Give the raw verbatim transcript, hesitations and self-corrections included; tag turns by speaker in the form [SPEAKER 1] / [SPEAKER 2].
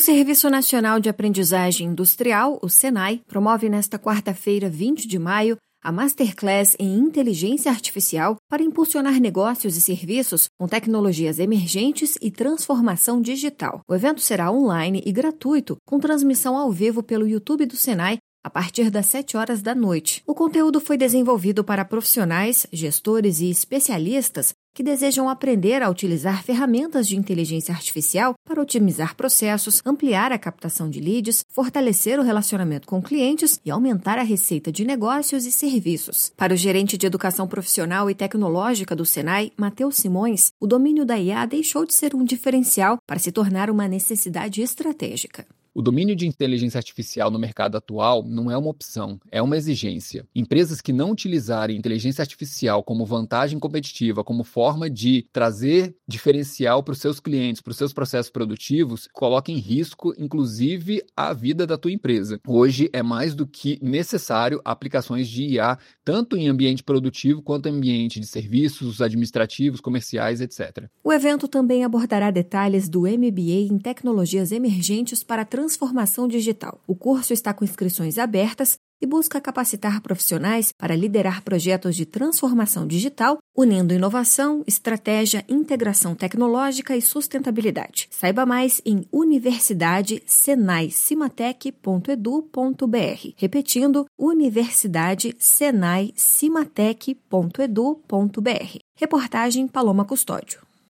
[SPEAKER 1] Serviço Nacional de Aprendizagem Industrial, o SENAI, promove nesta quarta-feira, vinte de maio, a Masterclass em Inteligência Artificial para impulsionar negócios e serviços com tecnologias emergentes e transformação digital. O evento será online e gratuito, com transmissão ao vivo pelo YouTube do SENAI a partir das sete horas da noite. O conteúdo foi desenvolvido para profissionais, gestores e especialistas que desejam aprender a utilizar ferramentas de inteligência artificial para otimizar processos, ampliar a captação de leads, fortalecer o relacionamento com clientes e aumentar a receita de negócios e serviços. Para o gerente de Educação Profissional e Tecnológica do SENAI, Matheus Simões, o domínio da I A deixou de ser um diferencial para se tornar uma necessidade estratégica.
[SPEAKER 2] O domínio de inteligência artificial no mercado atual não é uma opção, é uma exigência. Empresas que não utilizarem inteligência artificial como vantagem competitiva, como forma de trazer diferencial para os seus clientes, para os seus processos produtivos, colocam em risco, inclusive, a vida da tua empresa. Hoje é mais do que necessário aplicações de I A, tanto em ambiente produtivo quanto em ambiente de serviços, administrativos, comerciais, etcétera.
[SPEAKER 1] O evento também abordará detalhes do M B A em Tecnologias Emergentes para a Transformação Digital. O curso está com inscrições abertas e busca capacitar profissionais para liderar projetos de transformação digital, unindo inovação, estratégia, integração tecnológica e sustentabilidade. Saiba mais em universidade senai cimatec ponto edu ponto br. Repetindo, universidade senai cimatec ponto edu ponto br. Reportagem Paloma Custódio.